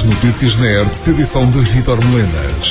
notícias na ERT, edição de Vítor Melenas.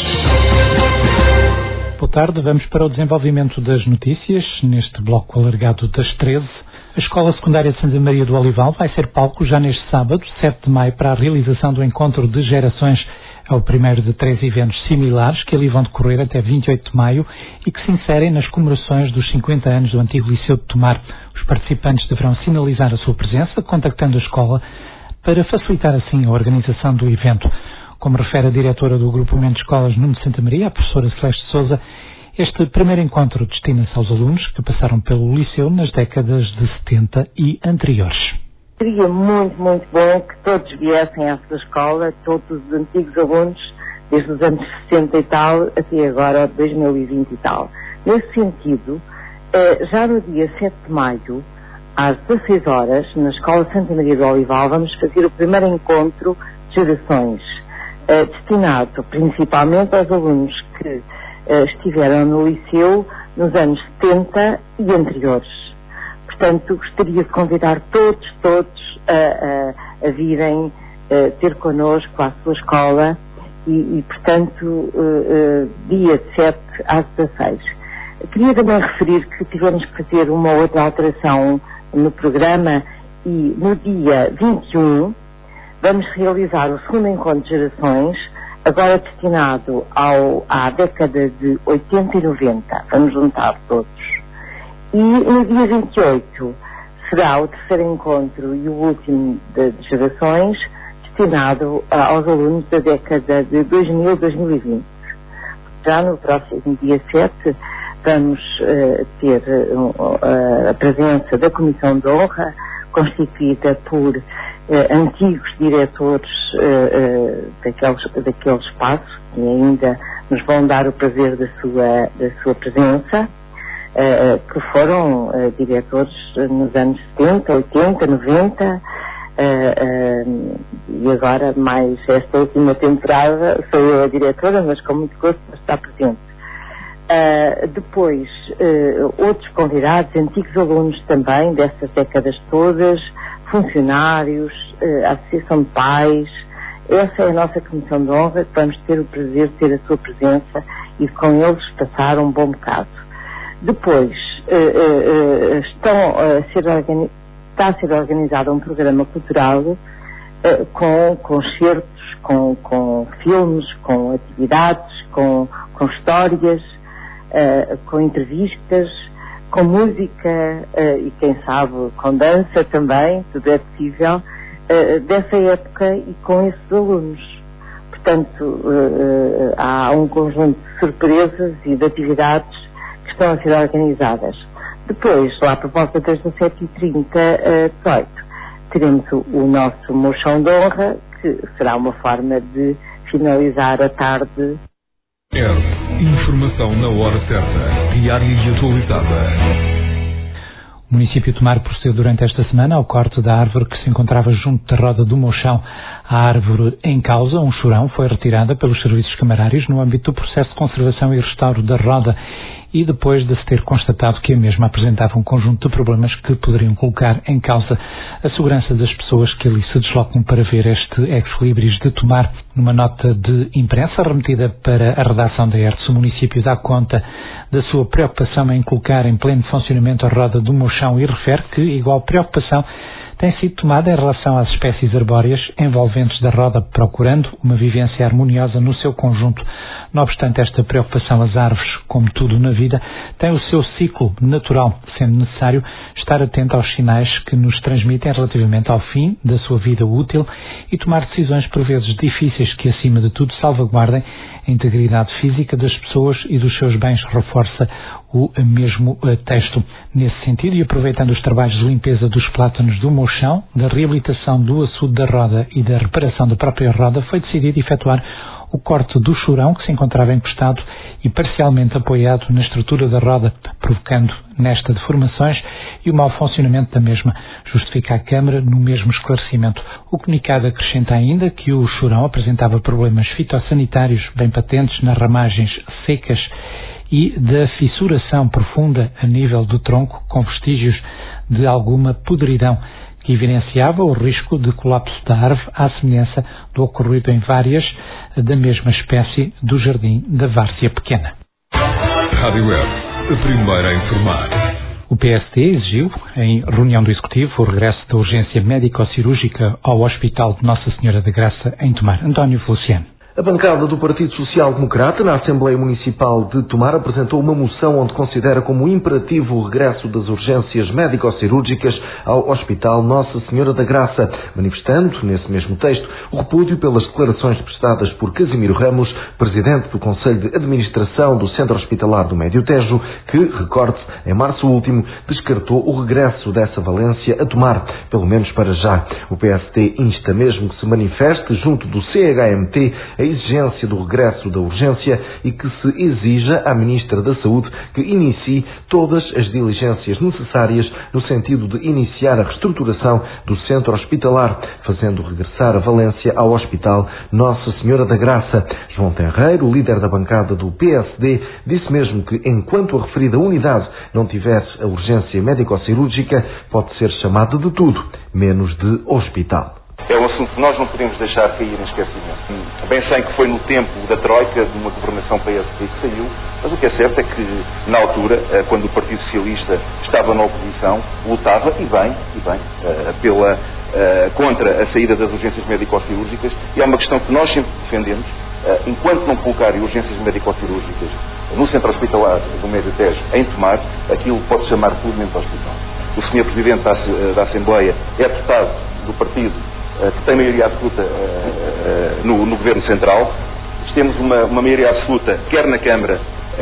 Boa tarde, vamos para o desenvolvimento das notícias. Neste bloco alargado das 13, a Escola Secundária de Santa Maria do Olival vai ser palco já neste sábado, 7 de maio, para a realização do Encontro de Gerações. É o primeiro de 3 eventos similares que ali vão decorrer até 28 de maio e que se inserem nas comemorações dos 50 anos do antigo Liceu de Tomar. Os participantes deverão sinalizar a sua presença contactando a escola para facilitar assim a organização do evento. Como refere a diretora do Agrupamento de Escolas Nuno de Santa Maria, a professora Celeste Sousa, este primeiro encontro destina-se aos alunos que passaram pelo Liceu nas décadas de 70 e anteriores. Seria muito bom que todos viessem à sua escola, todos os antigos alunos, desde os anos 60 e tal, até agora 2020 e tal. Nesse sentido, já no dia 7 de maio, às 16 horas, na Escola Santa Maria do Olival, vamos fazer o primeiro encontro de gerações, destinado principalmente aos alunos que estiveram no Liceu nos anos 70 e anteriores. Portanto, gostaria de convidar todos a virem ter connosco à sua escola e portanto, dia 7 às 16. Queria também referir que tivemos que fazer uma outra alteração no programa e no dia 21 vamos realizar o segundo encontro de gerações, agora destinado à década de 80 e 90. Vamos juntar todos. E no dia 28 será o terceiro encontro e o último de gerações, destinado aos alunos da década de 2000 e 2020. Já no próximo dia 7 vamos ter a presença da Comissão de Honra, constituída por antigos diretores daquele espaço, que ainda nos vão dar o prazer da sua presença, que foram diretores nos anos 70, 80, 90, e agora mais esta última temporada sou eu a diretora, mas com muito gosto de estar presente. Depois, outros convidados, antigos alunos também dessas décadas todas, funcionários, a Associação de Pais. Essa é a nossa Comissão de Honra, que vamos ter o prazer de ter a sua presença e com eles passar um bom bocado. Depois, está a ser organizado um programa cultural com concertos, com filmes, com atividades, com histórias, com entrevistas, com música e, quem sabe, com dança também, tudo é possível, dessa época e com esses alunos. Portanto, há um conjunto de surpresas e de atividades que estão a ser organizadas. Depois, lá por volta das 17h30, 18, teremos o nosso moção de honra, que será uma forma de finalizar a tarde. Informação na hora certa, diária e atualizada. O município de Tomar procedeu durante esta semana ao corte da árvore que se encontrava junto da roda do Mochão. A árvore em causa, um churão, foi retirada pelos serviços camarários no âmbito do processo de conservação e restauro da roda e depois de se ter constatado que a mesma apresentava um conjunto de problemas que poderiam colocar em causa a segurança das pessoas que ali se deslocam para ver este ex-libris de Tomar. Numa nota de imprensa remetida para a redação da ERT, o município dá conta da sua preocupação em colocar em pleno funcionamento a roda do Mochão e refere que igual preocupação tem sido tomada em relação às espécies arbóreas envolventes da roda, procurando uma vivência harmoniosa no seu conjunto. Não obstante esta preocupação, as árvores, como tudo na vida, têm o seu ciclo natural, sendo necessário estar atento aos sinais que nos transmitem relativamente ao fim da sua vida útil e tomar decisões por vezes difíceis que, acima de tudo, salvaguardem a integridade física das pessoas e dos seus bens, reforça o mesmo texto. Nesse sentido, e aproveitando os trabalhos de limpeza dos plátanos do Mochão, da reabilitação do açude da roda e da reparação da própria roda, foi decidido efetuar o corte do churão que se encontrava encostado e parcialmente apoiado na estrutura da roda, provocando nesta deformações e o mau funcionamento da mesma, justifica a Câmara no mesmo esclarecimento. O comunicado acrescenta ainda que o churão apresentava problemas fitossanitários bem patentes nas ramagens secas e da fissuração profunda a nível do tronco, com vestígios de alguma podridão, que evidenciava o risco de colapso da árvore à semelhança do ocorrido em várias da mesma espécie do Jardim da Várzea Pequena. Rádio Web, a primeira a informar. O PSD exigiu, em reunião do Executivo, o regresso da urgência médico-cirúrgica ao Hospital de Nossa Senhora da Graça, em Tomar. António Feliciano. A bancada do Partido Social Democrata na Assembleia Municipal de Tomar apresentou uma moção onde considera como imperativo o regresso das urgências médico-cirúrgicas ao Hospital Nossa Senhora da Graça, manifestando, nesse mesmo texto, o repúdio pelas declarações prestadas por Casimiro Ramos, presidente do Conselho de Administração do Centro Hospitalar do Médio Tejo, que, recorde-se, em março último, descartou o regresso dessa valência a Tomar, pelo menos para já. O PSD insta mesmo que se manifeste junto do CHMT a exigência do regresso da urgência e que se exija à Ministra da Saúde que inicie todas as diligências necessárias no sentido de iniciar a reestruturação do centro hospitalar, fazendo regressar a Valência ao Hospital Nossa Senhora da Graça. João Tenreiro, líder da bancada do PSD, disse mesmo que enquanto a referida unidade não tiver a urgência médico-cirúrgica, pode ser chamada de tudo, menos de hospital. É um assunto que nós não podemos deixar cair em esquecimento. Bem sei que foi no tempo da Troika, de uma governação PSD que saiu, mas o que é certo é que, na altura, quando o Partido Socialista estava na oposição, lutava, e bem, contra a saída das urgências médico-cirúrgicas, e é uma questão que nós sempre defendemos. Enquanto não colocarem urgências médico-cirúrgicas no centro hospitalar do Médio Tejo, em Tomar, aquilo pode chamar plenamente hospital. O Sr. Presidente da Assembleia é deputado do partido que tem maioria absoluta no Governo Central. Temos uma maioria absoluta, quer na Câmara,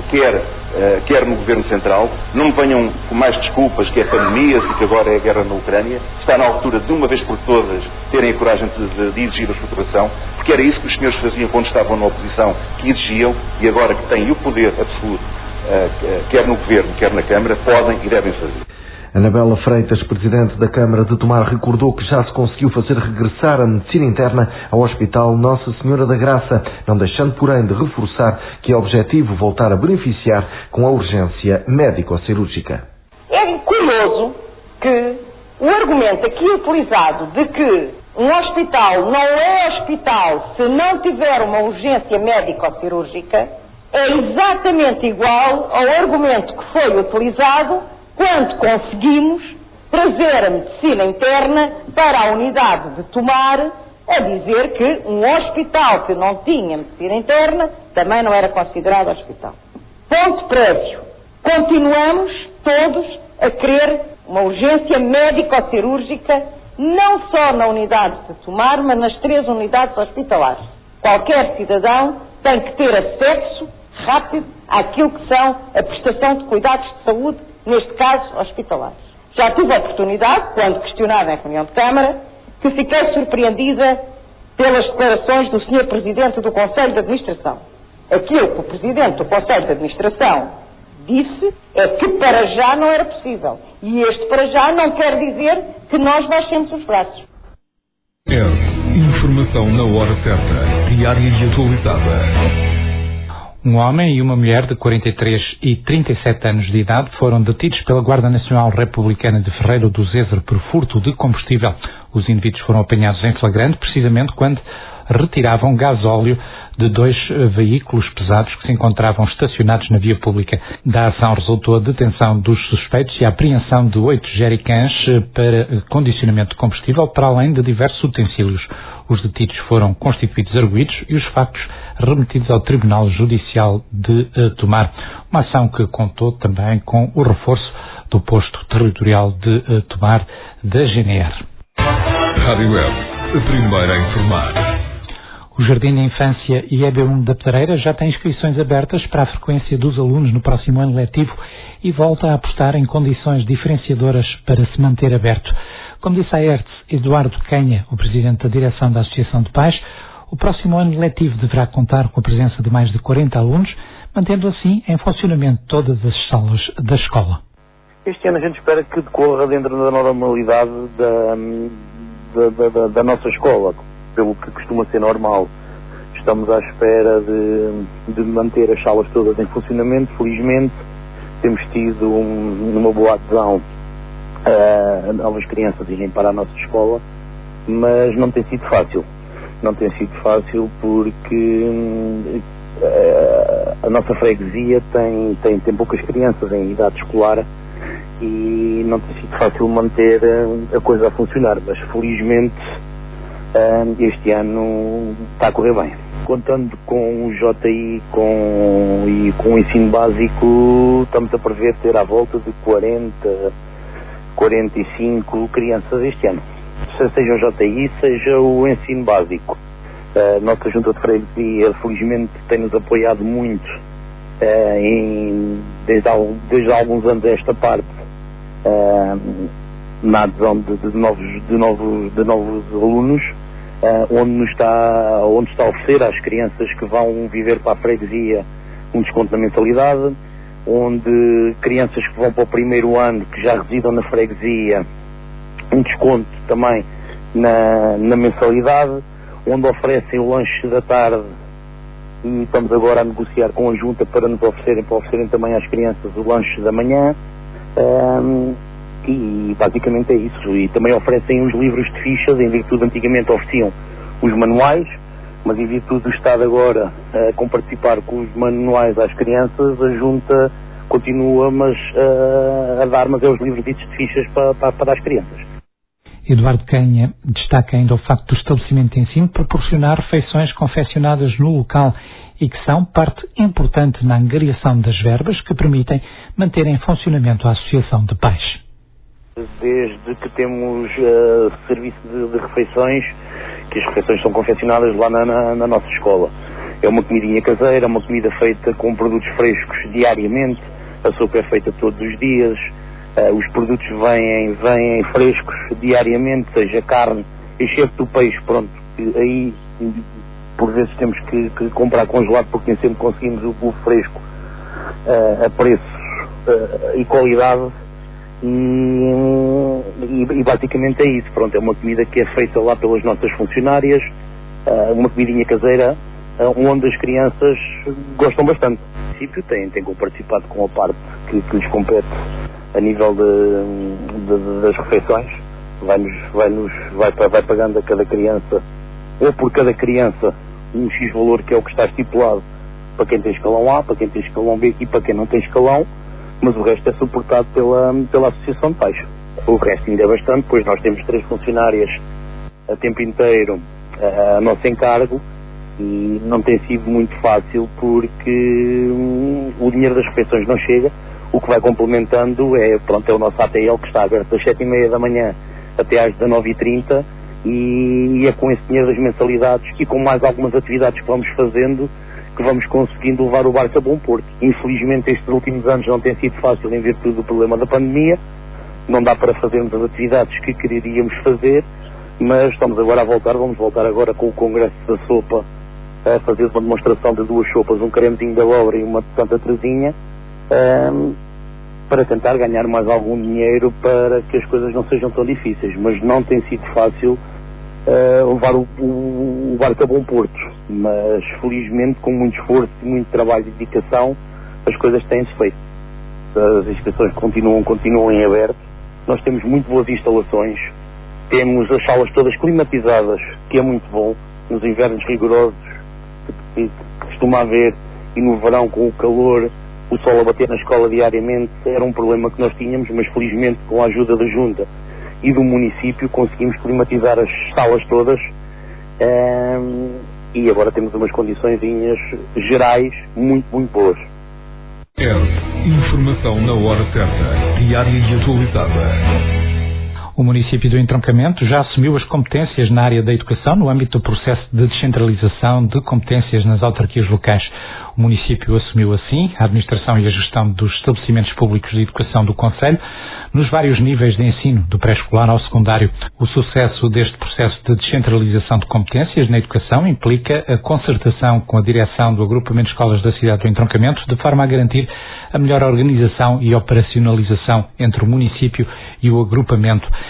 quer no Governo Central. Não me venham com mais desculpas que é pandemias e que agora é a guerra na Ucrânia. Está na altura de uma vez por todas terem a coragem de exigir a reestruturação, porque era isso que os senhores faziam quando estavam na oposição, que exigiam, e agora que têm o poder absoluto, quer no Governo, quer na Câmara, podem e devem fazer. Anabela Freitas, presidente da Câmara de Tomar, recordou que já se conseguiu fazer regressar a medicina interna ao Hospital Nossa Senhora da Graça, não deixando, porém, de reforçar que é objetivo voltar a beneficiar com a urgência médico-cirúrgica. É curioso que o argumento aqui utilizado de que um hospital não é hospital se não tiver uma urgência médico-cirúrgica é exatamente igual ao argumento que foi utilizado quando conseguimos trazer a medicina interna para a unidade de Tomar, a dizer que um hospital que não tinha medicina interna também não era considerado hospital. Ponto prévio. Continuamos todos a querer uma urgência médico-cirúrgica, não só na unidade de Tomar, mas nas 3 unidades hospitalares. Qualquer cidadão tem que ter acesso rápido àquilo que são a prestação de cuidados de saúde, neste caso, hospitalares. Já tive a oportunidade, quando questionada em reunião de Câmara, que fiquei surpreendida pelas declarações do Sr. Presidente do Conselho de Administração. Aquilo que o Presidente do Conselho de Administração disse é que para já não era possível. E este para já não quer dizer que nós baixemos os braços. Informação na hora certa, diária e atualizada. Um homem e uma mulher de 43 e 37 anos de idade foram detidos pela Guarda Nacional Republicana de Ferreira do Zezer por furto de combustível. Os indivíduos foram apanhados em flagrante precisamente quando retiravam gasóleo de 2 veículos pesados que se encontravam estacionados na via pública. Da ação resultou a detenção dos suspeitos e a apreensão de 8 jericãs para condicionamento de combustível, para além de diversos utensílios. Os detidos foram constituídos arguidos e os factos remetidos ao Tribunal Judicial de Tomar. Uma ação que contou também com o reforço do posto territorial de Tomar da GNR. Rádio Web, a primeira a informar. O Jardim da Infância e EB1 da Pedreira já tem inscrições abertas para a frequência dos alunos no próximo ano letivo e volta a apostar em condições diferenciadoras para se manter aberto. Como disse a ERTS Eduardo Canha, o presidente da direção da Associação de Pais, o próximo ano letivo deverá contar com a presença de mais de 40 alunos, mantendo assim em funcionamento todas as salas da escola. Este ano a gente espera que decorra dentro da normalidade da nossa escola, pelo que costuma ser normal. Estamos à espera de manter as salas todas em funcionamento. Felizmente temos tido uma boa adesão novas crianças irem para a nossa escola, mas não tem sido fácil. Não tem sido fácil porque a nossa freguesia tem poucas crianças em idade escolar e não tem sido fácil manter a coisa a funcionar, mas felizmente este ano está a correr bem. Contando com o JI e com o ensino básico, estamos a prever ter à volta de 45 crianças este ano. Seja o JI, seja o ensino básico. A nossa junta de freguesia, felizmente, tem-nos apoiado muito desde há alguns anos a esta parte, na adesão de novos alunos, onde está a oferecer às crianças que vão viver para a freguesia um desconto na mensalidade, onde crianças que vão para o primeiro ano, que já residam na freguesia, um desconto também na mensalidade, onde oferecem o lanche da tarde, e estamos agora a negociar com a junta para oferecerem também às crianças o lanche da manhã, e basicamente é isso. E também oferecem os livros de fichas, em virtude antigamente ofereciam os manuais, mas em virtude do Estado agora com participar com os manuais às crianças, a junta continua a dar os livros de fichas para as crianças. Eduardo Canha destaca ainda o facto do estabelecimento de ensino proporcionar refeições confeccionadas no local e que são parte importante na angariação das verbas que permitem manter em funcionamento a Associação de Pais. Desde que temos serviço de refeições, que as refeições são confeccionadas lá na nossa escola. É uma comidinha caseira, uma comida feita com produtos frescos diariamente, a sopa é feita todos os dias, os produtos vêm frescos diariamente, seja carne, exceto o peixe, pronto, aí por vezes temos que comprar congelado porque nem sempre conseguimos o fresco a preço e qualidade, e basicamente é isso, pronto, é uma comida que é feita lá pelas nossas funcionárias, uma comidinha caseira, onde as crianças gostam bastante. No princípio têm participado com a parte que lhes compete a nível das refeições, vai pagando a cada criança, ou por cada criança, um X valor que é o que está estipulado para quem tem escalão A, para quem tem escalão B e para quem não tem escalão, mas o resto é suportado pela Associação de Pais. O resto ainda é bastante, pois nós temos 3 funcionárias a tempo inteiro a nosso encargo, e não tem sido muito fácil porque o dinheiro das refeições não chega. O que vai complementando é o nosso ATL, que está aberto das 7h30 da manhã até às 19h30, e é com esse dinheiro das mensalidades e com mais algumas atividades que vamos fazendo que vamos conseguindo levar o barco a bom porto. Infelizmente estes últimos anos não tem sido fácil em virtude do problema da pandemia, não dá para fazermos as atividades que queríamos fazer, mas estamos agora vamos voltar agora com o Congresso da Sopa a fazer uma demonstração de 2 sopas, um cremezinho da obra e uma de Santa Teresinha, para tentar ganhar mais algum dinheiro para que as coisas não sejam tão difíceis, mas não tem sido fácil levar o barco a bom porto, mas felizmente com muito esforço e muito trabalho e dedicação as coisas têm-se feito. As inscrições continuam em aberto, nós temos muito boas instalações, temos as salas todas climatizadas, que é muito bom, nos invernos rigorosos que costuma haver, e no verão com o calor, o sol a bater na escola diariamente, era um problema que nós tínhamos, mas felizmente com a ajuda da Junta e do município conseguimos climatizar as salas todas, e agora temos umas condições gerais muito, muito boas. Informação na hora certa, diária e atualizada. O município do Entroncamento já assumiu as competências na área da educação no âmbito do processo de descentralização de competências nas autarquias locais. O município assumiu assim a administração e a gestão dos estabelecimentos públicos de educação do concelho nos vários níveis de ensino, do pré-escolar ao secundário. O sucesso deste processo de descentralização de competências na educação implica a concertação com a direção do agrupamento de escolas da cidade do Entroncamento, de forma a garantir a melhor organização e operacionalização entre o município e o agrupamento.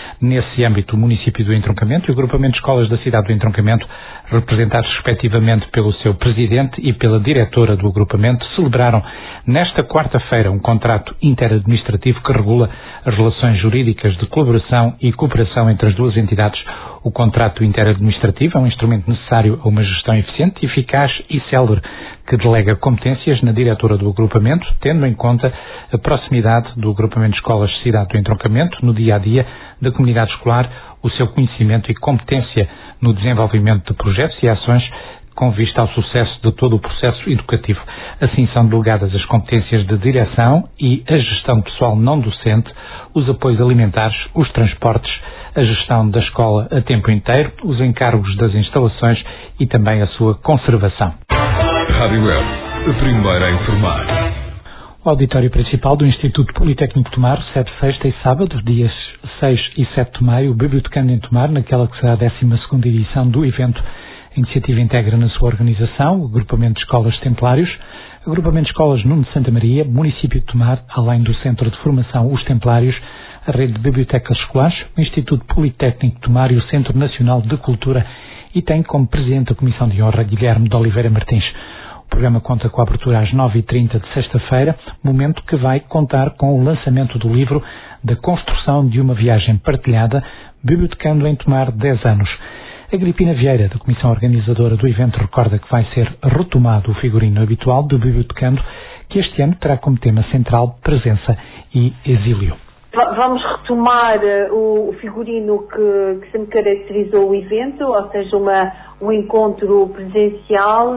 Nesse âmbito, o município do Entroncamento e o agrupamento de escolas da cidade do Entroncamento, representados respectivamente pelo seu presidente e pela diretora do agrupamento, celebraram nesta quarta-feira um contrato interadministrativo que regula as relações jurídicas de colaboração e cooperação entre as duas entidades. O contrato interadministrativo é um instrumento necessário a uma gestão eficiente, eficaz e célere, que delega competências na diretora do agrupamento, tendo em conta a proximidade do agrupamento de escolas Cidade do Entroncamento no dia-a-dia da comunidade escolar, o seu conhecimento e competência no desenvolvimento de projetos e ações com vista ao sucesso de todo o processo educativo. Assim são delegadas as competências de direção e a gestão de pessoal não docente, os apoios alimentares, os transportes, a gestão da escola a tempo inteiro, os encargos das instalações e também a sua conservação. Rádio Web, a primeira a informar. O auditório principal do Instituto Politécnico de Tomar recebe sexta e sábado, dias 6 e 7 de maio, o Bibliotecando em Tomar, naquela que será a 12ª edição do evento. A iniciativa integra na sua organização o Agrupamento de Escolas Templários, Agrupamento de Escolas Nuno de Santa Maria, Município de Tomar, além do Centro de Formação Os Templários, a Rede de Bibliotecas Escolares, o Instituto Politécnico de Tomar e o Centro Nacional de Cultura, e tem como Presidente da Comissão de Honra Guilherme de Oliveira Martins. O programa conta com a abertura às 9h30 de sexta-feira, momento que vai contar com o lançamento do livro Da Construção de uma Viagem Partilhada, Bibliotecando em Tomar 10 anos. A Agripina Vieira, da Comissão Organizadora do evento, recorda que vai ser retomado o figurino habitual do Bibliotecando, que este ano terá como tema central presença e exílio. Vamos retomar o figurino que sempre caracterizou o evento, ou seja, um encontro presencial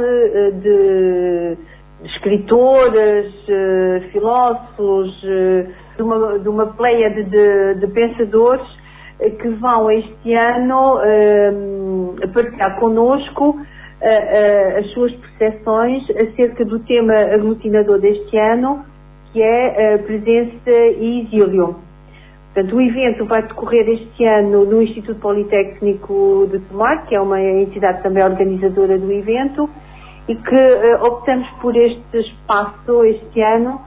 de escritores, filósofos, de uma pleiade de pensadores que vão este ano partilhar connosco as suas percepções acerca do tema aglutinador deste ano, que é presença e exílio. Portanto, o evento vai decorrer este ano no Instituto Politécnico de Tomar, que é uma entidade também organizadora do evento, e que optamos por este espaço este ano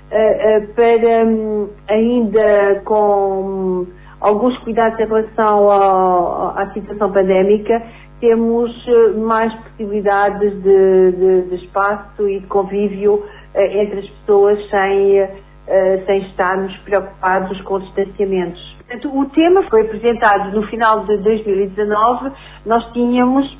para, ainda com alguns cuidados em relação à situação pandémica, temos mais possibilidades de espaço e de convívio entre as pessoas sem estarmos preocupados com distanciamentos. Portanto, o tema foi apresentado no final de 2019, nós tínhamos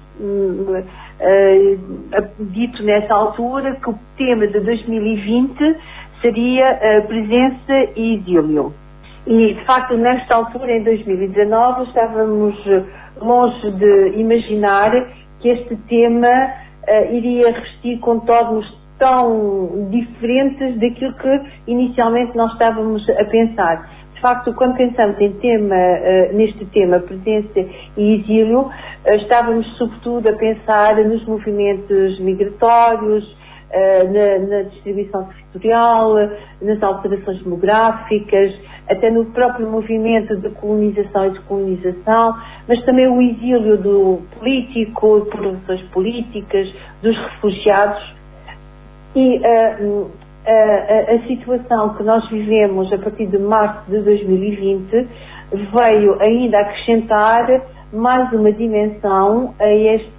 dito nessa altura que o tema de 2020 seria presença e exílio. E, de facto, nesta altura, em 2019, estávamos longe de imaginar que este tema iria revestir contornos tão diferentes daquilo que inicialmente nós estávamos a pensar. De facto, quando pensamos neste tema, presença e exílio, estávamos sobretudo a pensar nos movimentos migratórios, na distribuição territorial, nas alterações demográficas, até no próprio movimento de colonização e descolonização, mas também o exílio do político, por razões políticas, dos refugiados. E a situação que nós vivemos a partir de março de 2020 veio ainda acrescentar mais uma dimensão a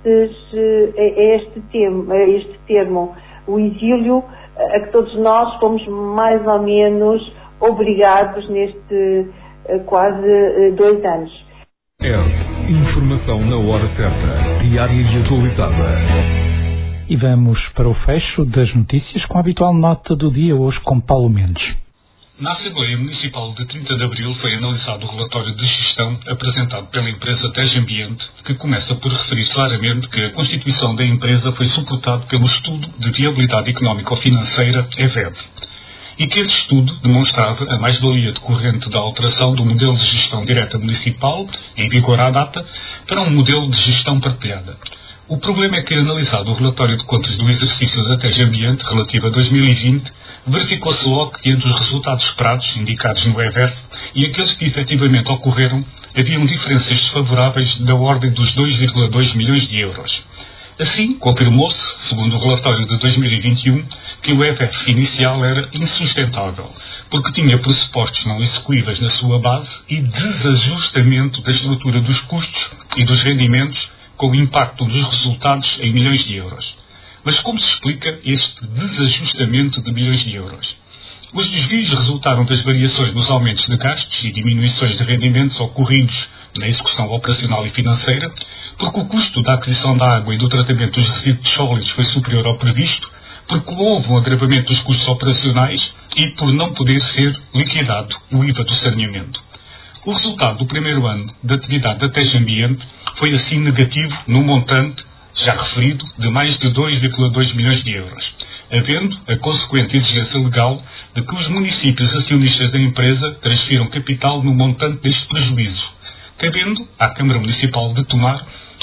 este termo, o exílio, a que todos nós fomos mais ou menos obrigados neste quase 2 anos. Informação na hora certa, diária e atualizada. E vamos para o fecho das notícias com a habitual nota do dia, hoje com Paulo Mendes. Na Assembleia Municipal de 30 de Abril foi analisado o relatório de gestão apresentado pela empresa Tejo Ambiente, que começa por referir claramente que a constituição da empresa foi suportada pelo Estudo de Viabilidade Económico-Financeira, EVED, e que esse estudo demonstrava a mais-valia decorrente da alteração do modelo de gestão direta municipal, em vigor à data, para um modelo de gestão partilhada. O problema é que, analisado o relatório de contas do exercício da Tejo Ambiente relativo a 2020, verificou-se logo que entre os resultados esperados, indicados no EVED, e aqueles que efetivamente ocorreram, haviam diferenças desfavoráveis da ordem dos 2,2 milhões de euros. Assim, confirmou-se, segundo o relatório de 2021, que o EVED inicial era insustentável, porque tinha pressupostos não execuíveis na sua base e desajustamento da estrutura dos custos e dos rendimentos, com impacto nos resultados em milhões de euros. Mas como se explica este desajustamento de milhões de euros? Os desvios resultaram das variações nos aumentos de gastos e diminuições de rendimentos ocorridos na execução operacional e financeira, porque o custo da aquisição da água e do tratamento dos resíduos sólidos foi superior ao previsto, porque houve um agravamento dos custos operacionais e por não poder ser liquidado o IVA do saneamento. O resultado do primeiro ano da atividade da TEJ Ambiente foi assim negativo no montante já referido de mais de 2,2 milhões de euros, havendo a consequente exigência legal de que os municípios acionistas da empresa transfiram capital no montante deste prejuízo, cabendo à Câmara Municipal de Tomar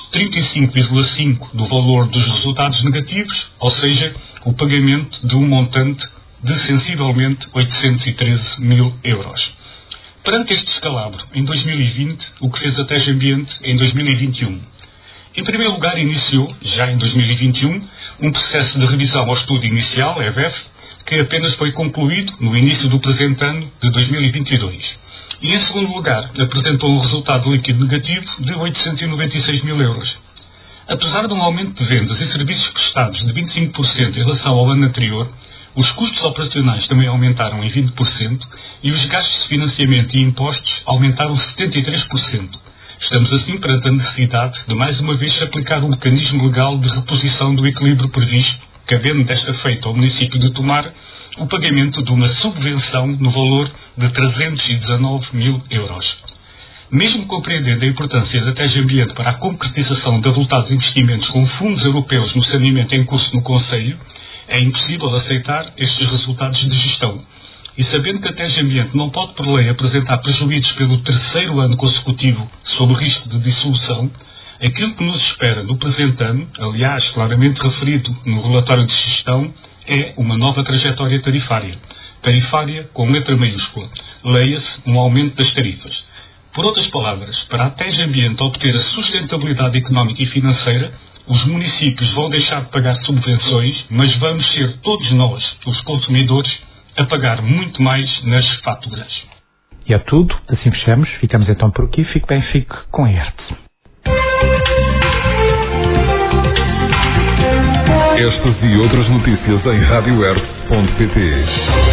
35,5% do valor dos resultados negativos, ou seja, o pagamento de um montante de sensivelmente 813 mil euros. Perante este descalabro, em 2020, o que fez a TEJ Ambiente em 2021? Em primeiro lugar, iniciou, já em 2021, um processo de revisão ao estudo inicial, EVEF, que apenas foi concluído no início do presente ano de 2022. E, em segundo lugar, apresentou um resultado líquido negativo de 896 mil euros. Apesar de um aumento de vendas e serviços prestados de 25% em relação ao ano anterior, os custos operacionais também aumentaram em 20% e os gastos de financiamento e impostos aumentaram 73%. Estamos assim perante a necessidade de mais uma vez aplicar um mecanismo legal de reposição do equilíbrio previsto, cabendo desta feita ao município de Tomar o pagamento de uma subvenção no valor de 319 mil euros. Mesmo compreendendo a importância da TEJ Ambiente para a concretização de avultados investimentos com fundos europeus no saneamento em curso no Conselho, é impossível aceitar estes resultados de gestão. E sabendo que a TEJ Ambiente não pode, por lei, apresentar prejuízos pelo terceiro ano consecutivo sob o risco de dissolução, aquilo que nos espera no presente ano, aliás, claramente referido no relatório de gestão, é uma nova trajetória tarifária. Tarifária com letra maiúscula. Leia-se um aumento das tarifas. Por outras palavras, para a TEJ Ambiente obter a sustentabilidade económica e financeira, os municípios vão deixar de pagar subvenções, mas vamos ser todos nós, os consumidores, a pagar muito mais nas faturas. E é tudo, assim fechamos, ficamos então por aqui, fique bem, fique com a ERT. Estas e outras notícias em radioert.pt.